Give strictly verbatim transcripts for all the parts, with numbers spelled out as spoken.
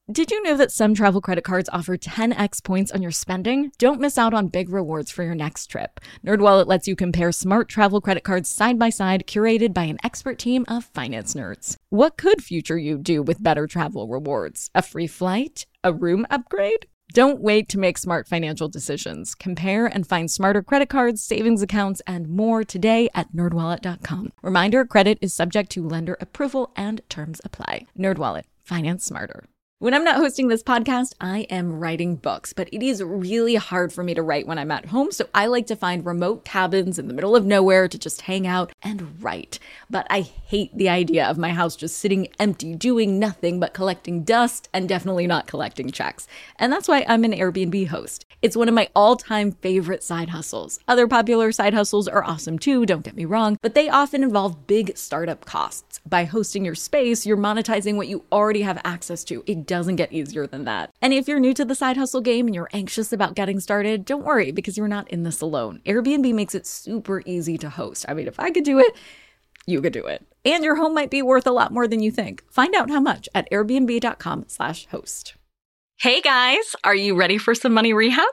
Did you know that some travel credit cards offer ten x points on your spending? Don't miss out on big rewards for your next trip. NerdWallet lets you compare smart travel credit cards side by side, curated by an expert team of finance nerds. What could future you do with better travel rewards? A free flight? A room upgrade? Don't wait to make smart financial decisions. Compare and find smarter credit cards, savings accounts, and more today at nerd wallet dot com. Reminder, credit is subject to lender approval and terms apply. NerdWallet. Finance smarter. When I'm not hosting this podcast, I am writing books, but it is really hard for me to write when I'm at home, so I like to find remote cabins in the middle of nowhere to just hang out and write. But I hate the idea of my house just sitting empty, doing nothing but collecting dust and definitely not collecting checks. And that's why I'm an Airbnb host. It's one of my all-time favorite side hustles. Other popular side hustles are awesome too, don't get me wrong, but they often involve big startup costs. By hosting your space, you're monetizing what you already have access to. It doesn't get easier than that. And if you're new to the side hustle game and you're anxious about getting started, don't worry, because you're not in this alone. Airbnb makes it super easy to host. I mean, if I could do it, you could do it. And your home might be worth a lot more than you think. Find out how much at airbnb dot com slash host. Hey guys, are you ready for some money rehab?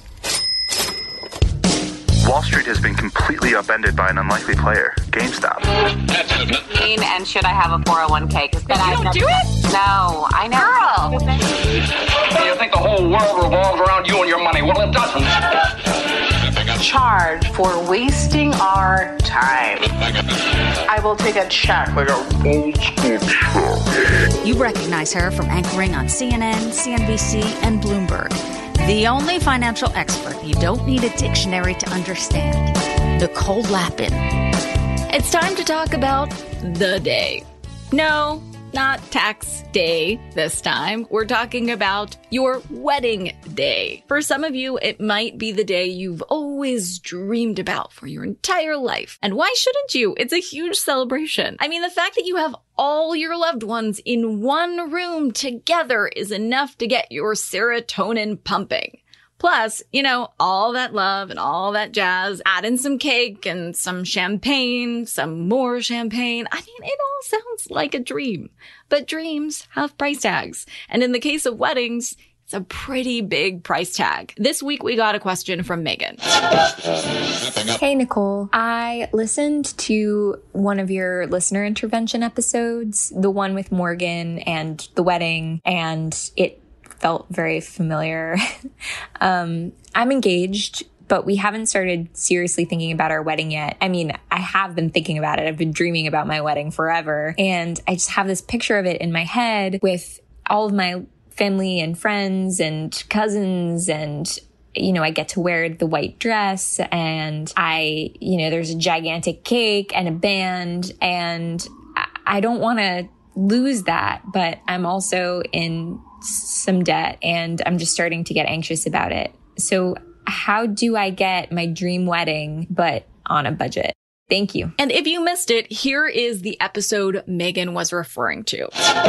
Wall Street has been completely upended by an unlikely player, GameStop. And should I have a four oh one k? Because then I don't do it? No, I know. Girl! You think the whole world revolves around you and your money? Well, it doesn't. Charge for wasting our time. I will take a check. Like a old school check. You recognize her from anchoring on C N N, C N B C, and Bloomberg. The only financial expert you don't need a dictionary to understand, Nicole Lapin. It's time to talk about the day. No, not tax day this time. We're talking about your wedding day. For some of you, it might be the day you've always dreamed about for your entire life. And why shouldn't you? It's a huge celebration. I mean, the fact that you have all your loved ones in one room together is enough to get your serotonin pumping. Plus, you know, all that love and all that jazz, add in some cake and some champagne, some more champagne. I mean, it all sounds like a dream. But dreams have price tags. And in the case of weddings, it's a pretty big price tag. This week, we got a question from Megan. Hey, Nicole. I listened to one of your listener intervention episodes, the one with Morgan and the wedding, and it felt very familiar. um, I'm engaged, but we haven't started seriously thinking about our wedding yet. I mean, I have been thinking about it. I've been dreaming about my wedding forever. And I just have this picture of it in my head with all of my family and friends and cousins, and you know, I get to wear the white dress, and I, you know, there's a gigantic cake and a band, and I don't want to lose that, but I'm also in some debt and I'm just starting to get anxious about it. So how do I get my dream wedding, but on a budget? Thank you. And if you missed it, here is the episode Megan was referring to.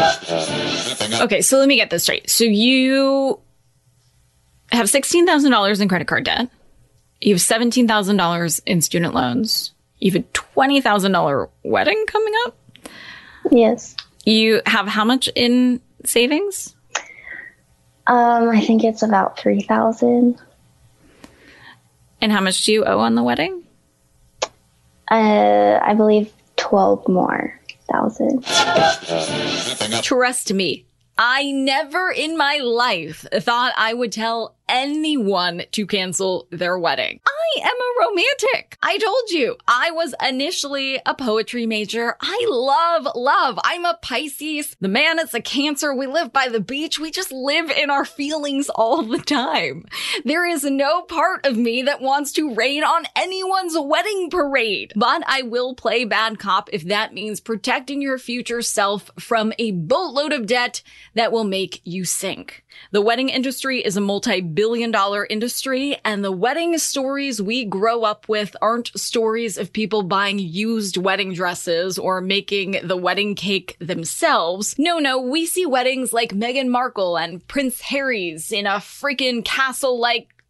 Okay, so let me get this straight. So you have sixteen thousand dollars in credit card debt. You have seventeen thousand dollars in student loans. You have a twenty thousand dollars wedding coming up. Yes. You have how much in savings? Um, I think it's about three thousand. And how much do you owe on the wedding? Uh, I believe twelve more thousand. Trust me, I never in my life thought I would tell anyone to cancel their wedding. I am a romantic. I told you, I was initially a poetry major. I love love. I'm a Pisces. The man is a Cancer. We live by the beach. We just live in our feelings all the time. There is no part of me that wants to rain on anyone's wedding parade. But I will play bad cop if that means protecting your future self from a boatload of debt that will make you sink. The wedding industry is a multi-billion dollar industry, and the wedding stories we grow up with aren't stories of people buying used wedding dresses or making the wedding cake themselves. No, no, we see weddings like Meghan Markle and Prince Harry's in a freaking castle-like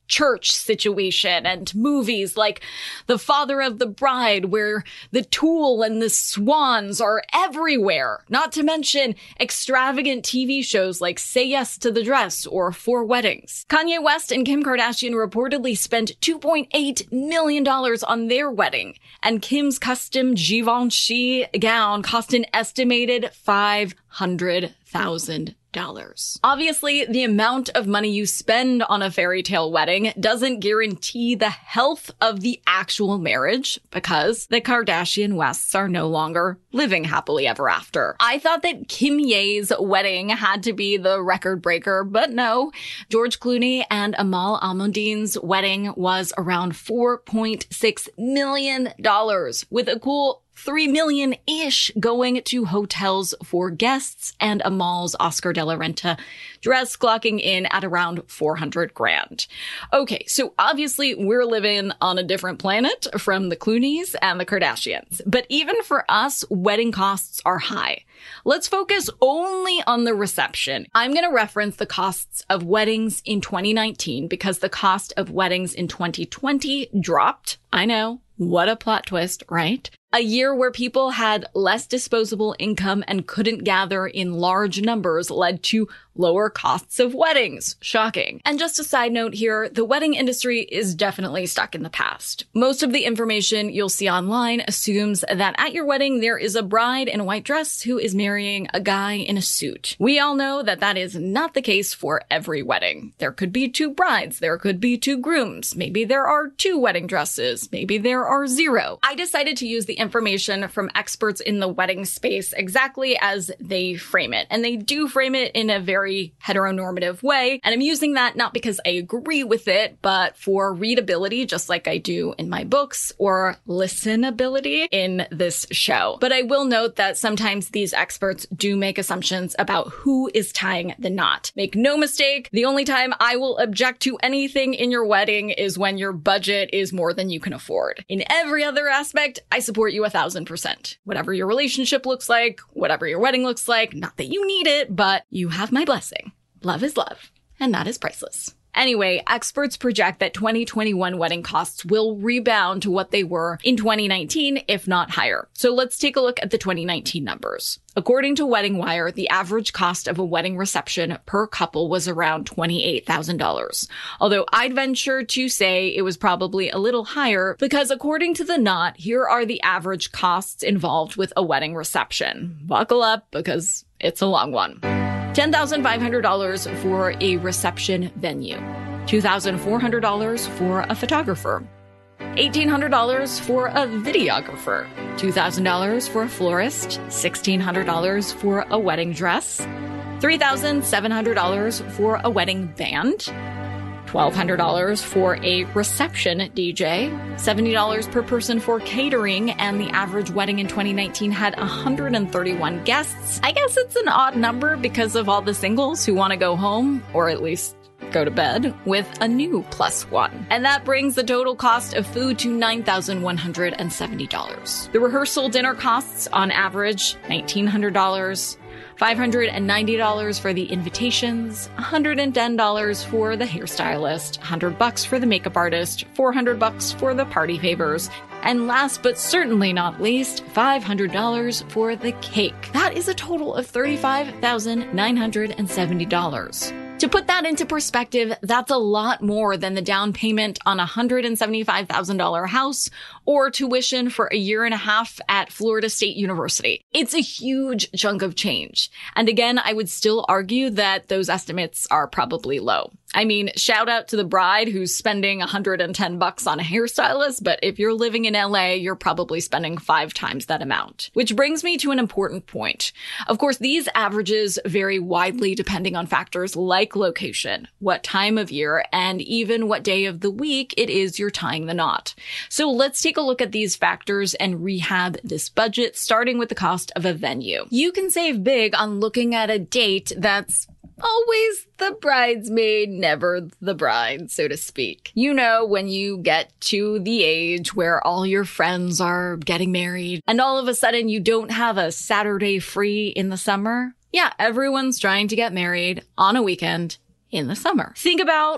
church situation and movies like The Father of the Bride, where the Tool and the Swans are everywhere. Not to mention extravagant T V shows like Say Yes to the Dress or Four Weddings. Kanye West and Kim Kardashian reportedly spent two point eight million dollars on their wedding, and Kim's custom Givenchy gown cost an estimated five hundred thousand dollars. Obviously, the amount of money you spend on a fairy tale wedding doesn't guarantee the health of the actual marriage, because the Kardashian Wests are no longer living happily ever after. I thought that Kim Ye's wedding had to be the record breaker, but no. George Clooney and Amal Almoudine's wedding was around four point six million dollars, with a cool three million-ish going to hotels for guests, and Amal's Oscar de la Renta dress clocking in at around four hundred grand. Okay, so obviously we're living on a different planet from the Clooneys and the Kardashians. But even for us, wedding costs are high. Let's focus only on the reception. I'm going to reference the costs of weddings in twenty nineteen because the cost of weddings in twenty twenty dropped. I know. What a plot twist, right? A year where people had less disposable income and couldn't gather in large numbers led to lower costs of weddings. Shocking. And just a side note here, the wedding industry is definitely stuck in the past. Most of the information you'll see online assumes that at your wedding there is a bride in a white dress who is marrying a guy in a suit. We all know that that is not the case for every wedding. There could be two brides, there could be two grooms, maybe there are two wedding dresses, maybe there are zero. I decided to use the information from experts in the wedding space exactly as they frame it. And they do frame it in a very heteronormative way. And I'm using that not because I agree with it, but for readability, just like I do in my books, or listenability in this show. But I will note that sometimes these experts do make assumptions about who is tying the knot. Make no mistake, the only time I will object to anything in your wedding is when your budget is more than you can afford. In every other aspect, I support you a thousand percent. Whatever your relationship looks like, whatever your wedding looks like, not that you need it, but you have my blessing. Love is love, and that is priceless. Anyway, experts project that twenty twenty-one wedding costs will rebound to what they were in twenty nineteen, if not higher. So let's take a look at the twenty nineteen numbers. According to Wedding Wire, the average cost of a wedding reception per couple was around twenty-eight thousand dollars. Although I'd venture to say it was probably a little higher because according to The Knot, here are the average costs involved with a wedding reception. Buckle up because it's a long one. ten thousand five hundred dollars for a reception venue, two thousand four hundred dollars for a photographer, eighteen hundred dollars for a videographer, two thousand dollars for a florist, sixteen hundred dollars for a wedding dress, three thousand seven hundred dollars for a wedding band, twelve hundred dollars for a reception D J, seventy dollars per person for catering, and the average wedding in twenty nineteen had one hundred thirty-one guests. I guess it's an odd number because of all the singles who want to go home, or at least go to bed, with a new plus one. And that brings the total cost of food to nine thousand one hundred seventy dollars. The rehearsal dinner costs, on average, one thousand nine hundred dollars. five hundred ninety dollars for the invitations, one hundred ten dollars for the hairstylist, one hundred bucks for the makeup artist, four hundred bucks for the party favors, and last but certainly not least, five hundred dollars for the cake. That is a total of thirty-five thousand nine hundred seventy dollars. To put that into perspective, that's a lot more than the down payment on a one hundred seventy-five thousand dollars house or tuition for a year and a half at Florida State University. It's a huge chunk of change. And again, I would still argue that those estimates are probably low. I mean, shout out to the bride who's spending one hundred ten bucks on a hairstylist, but if you're living in L A, you're probably spending five times that amount. Which brings me to an important point. Of course, these averages vary widely depending on factors like location, what time of year, and even what day of the week it is you're tying the knot. So let's take a look at these factors and rehab this budget, starting with the cost of a venue. You can save big on looking at a date that's always the bridesmaid, never the bride, so to speak. You know, when you get to the age where all your friends are getting married and all of a sudden you don't have a Saturday free in the summer. Yeah, everyone's trying to get married on a weekend in the summer. Think about a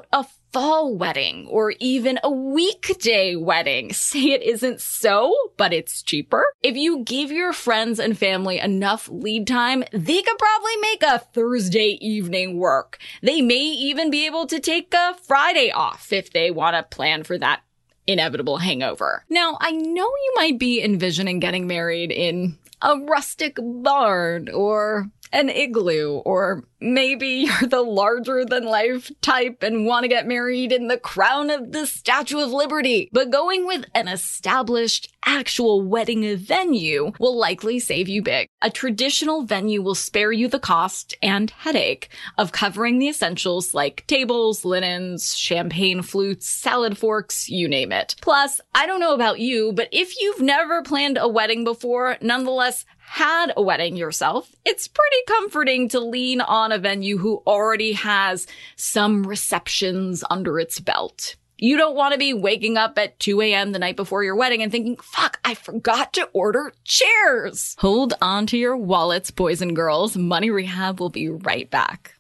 fall wedding or even a weekday wedding. Say it isn't so, but it's cheaper. If you give your friends and family enough lead time, they could probably make a Thursday evening work. They may even be able to take a Friday off if they want to plan for that inevitable hangover. Now, I know you might be envisioning getting married in a rustic barn or an igloo, or maybe you're the larger-than-life type and want to get married in the crown of the Statue of Liberty. But going with an established, actual wedding venue will likely save you big. A traditional venue will spare you the cost and headache of covering the essentials like tables, linens, champagne flutes, salad forks, you name it. Plus, I don't know about you, but if you've never planned a wedding before, nonetheless had a wedding yourself, it's pretty comforting to lean on a venue who already has some receptions under its belt. You don't want to be waking up at two a.m. the night before your wedding and thinking, fuck, I forgot to order chairs. Hold on to your wallets, boys and girls. Money Rehab will be right back.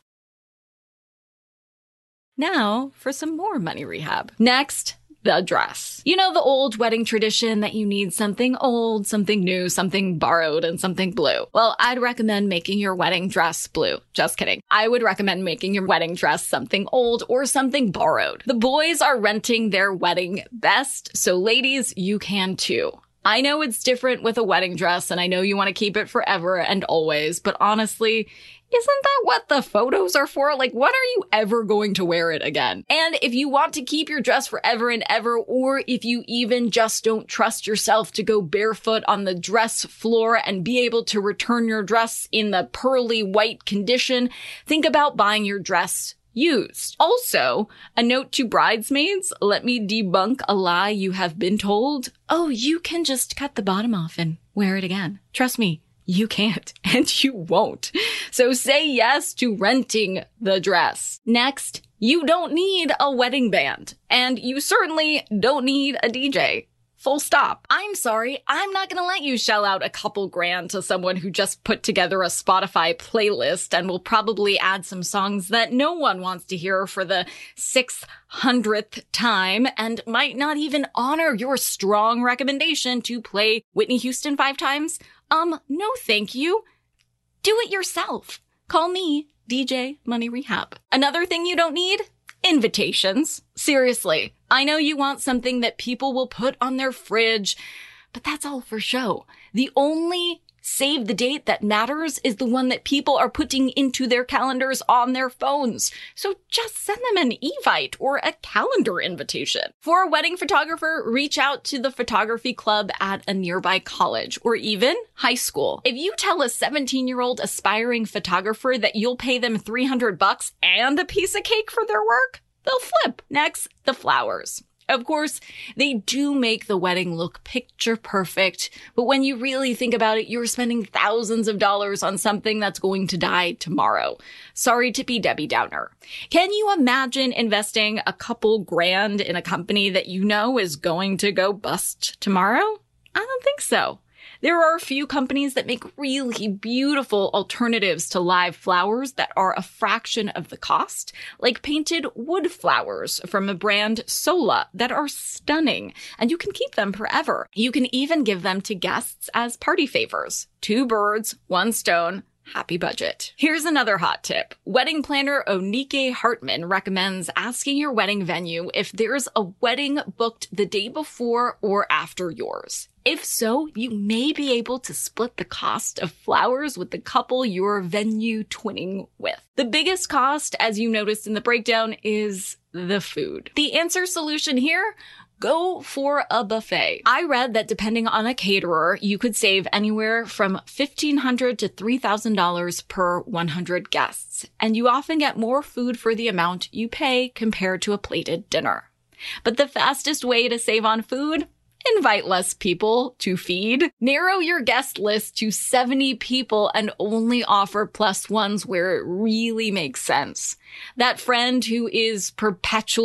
Now for some more Money Rehab. Next, the dress. You know the old wedding tradition that you need something old, something new, something borrowed, and something blue. Well, I'd recommend making your wedding dress blue. Just kidding. I would recommend making your wedding dress something old or something borrowed. The boys are renting their wedding best, so ladies, you can too. I know it's different with a wedding dress, and I know you want to keep it forever and always, but honestly, isn't that what the photos are for? Like, when are you ever going to wear it again? And if you want to keep your dress forever and ever, or if you even just don't trust yourself to go barefoot on the dress floor and be able to return your dress in the pearly white condition, think about buying your dress used. Also, a note to bridesmaids, let me debunk a lie you have been told. Oh, you can just cut the bottom off and wear it again. Trust me. You can't, and you won't. So say yes to renting the dress. Next, you don't need a wedding band, and you certainly don't need a D J. Full stop. I'm sorry, I'm not gonna let you shell out a couple grand to someone who just put together a Spotify playlist and will probably add some songs that no one wants to hear for the six hundredth time and might not even honor your strong recommendation to play Whitney Houston five times. Um, no thank you. Do it yourself. Call me, D J Money Rehab. Another thing you don't need? Invitations. Seriously, I know you want something that people will put on their fridge, but that's all for show. The only save the date that matters is the one that people are putting into their calendars on their phones. So just send them an Evite or a calendar invitation. For a wedding photographer, reach out to the photography club at a nearby college or even high school. If you tell a seventeen-year-old aspiring photographer that you'll pay them three hundred bucks and a piece of cake for their work, they'll flip. Next, the flowers. Of course, they do make the wedding look picture perfect, but when you really think about it, you're spending thousands of dollars on something that's going to die tomorrow. Sorry to be Debbie Downer. Can you imagine investing a couple grand in a company that you know is going to go bust tomorrow? I don't think so. There are a few companies that make really beautiful alternatives to live flowers that are a fraction of the cost, like painted wood flowers from a brand Sola that are stunning, and you can keep them forever. You can even give them to guests as party favors. Two birds, one stone. Happy budget. Here's another hot tip. Wedding planner Onike Hartman recommends asking your wedding venue if there's a wedding booked the day before or after yours. If so, you may be able to split the cost of flowers with the couple you're venue twinning with. The biggest cost, as you noticed in the breakdown, is the food. The answer solution here? Go for a buffet. I read that depending on a caterer, you could save anywhere from fifteen hundred dollars to three thousand dollars per one hundred guests, and you often get more food for the amount you pay compared to a plated dinner. But the fastest way to save on food? Invite less people to feed. Narrow your guest list to seventy people and only offer plus ones where it really makes sense. That friend who is perpetually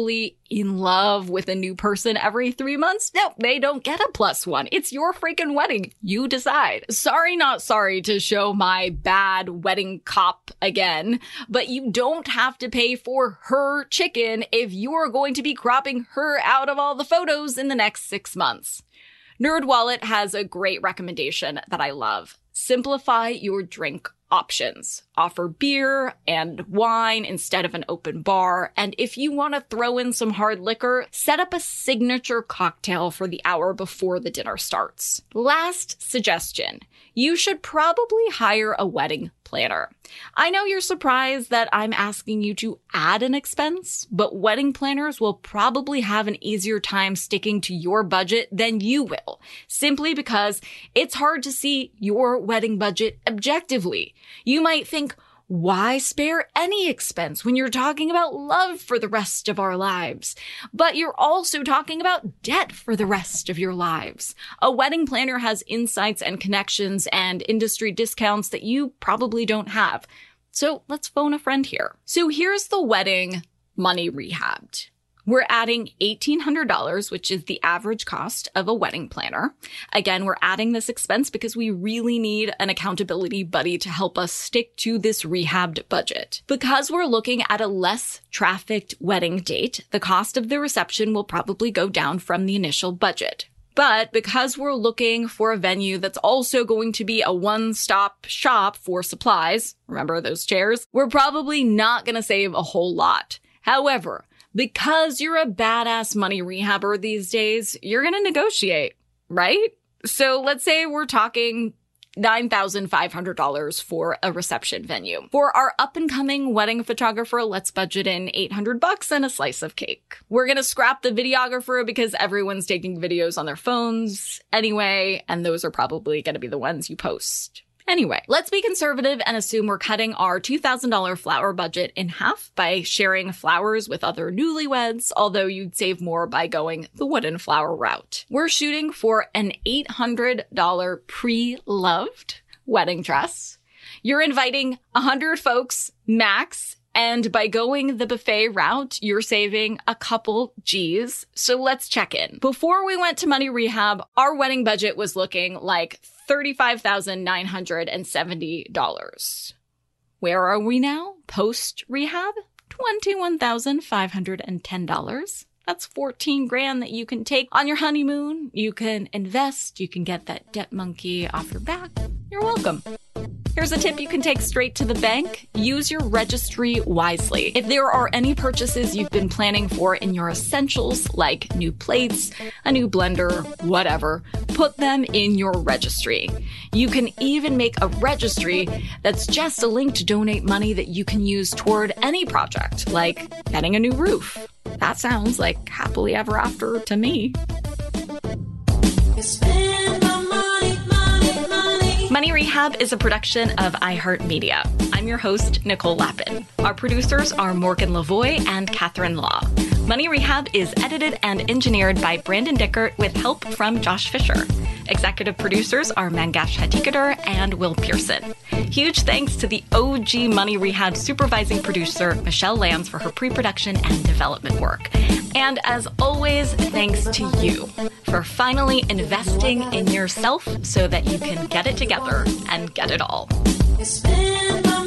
in love with a new person every three months? No, they don't get a plus one. It's your freaking wedding. You decide. Sorry, not sorry to show my bad wedding cop again, but you don't have to pay for her chicken if you're going to be cropping her out of all the photos in the next six months. NerdWallet has a great recommendation that I love. Simplify your drink options. Offer beer and wine instead of an open bar. And if you want to throw in some hard liquor, set up a signature cocktail for the hour before the dinner starts. Last suggestion. You should probably hire a wedding planner. I know you're surprised that I'm asking you to add an expense, but wedding planners will probably have an easier time sticking to your budget than you will, simply because it's hard to see your wedding budget objectively. You might think, why spare any expense when you're talking about love for the rest of our lives? But you're also talking about debt for the rest of your lives. A wedding planner has insights and connections and industry discounts that you probably don't have. So let's phone a friend here. So here's the wedding money rehabbed. We're adding eighteen hundred dollars, which is the average cost of a wedding planner. Again, we're adding this expense because we really need an accountability buddy to help us stick to this rehabbed budget. Because we're looking at a less trafficked wedding date, the cost of the reception will probably go down from the initial budget. But because we're looking for a venue that's also going to be a one-stop shop for supplies, remember those chairs, we're probably not going to save a whole lot. However, because you're a badass money rehabber these days, you're going to negotiate, right? So let's say we're talking nine thousand five hundred dollars for a reception venue. For our up-and-coming wedding photographer, let's budget in eight hundred bucks and a slice of cake. We're going to scrap the videographer because everyone's taking videos on their phones anyway, and those are probably going to be the ones you post. Anyway, let's be conservative and assume we're cutting our two thousand dollars flower budget in half by sharing flowers with other newlyweds, although you'd save more by going the wooden flower route. We're shooting for an eight hundred dollars pre-loved wedding dress. You're inviting one hundred folks max, and by going the buffet route, you're saving a couple G's. So let's check in. Before we went to money rehab, our wedding budget was looking like thirty-five thousand nine hundred seventy dollars. Where are we now? Post-rehab? twenty-one thousand five hundred ten dollars. That's fourteen grand that you can take on your honeymoon. You can invest. You can get that debt monkey off your back. You're welcome. Here's a tip you can take straight to the bank. Use your registry wisely. If there are any purchases you've been planning for in your essentials, like new plates, a new blender, whatever, put them in your registry. You can even make a registry that's just a link to donate money that you can use toward any project, like getting a new roof. That sounds like happily ever after to me. Money Rehab is a production of iHeartMedia. I'm your host, Nicole Lappin. Our producers are Morgan Lavoie and Catherine Law. Money Rehab is edited and engineered by Brandon Dickert with help from Josh Fisher. Executive producers are Mangesh Hattikudur and Will Pearson. Huge thanks to the O G Money Rehab supervising producer, Michelle Lambs, for her pre-production and development work. And as always, thanks to you for finally investing in yourself so that you can get it together and get it all.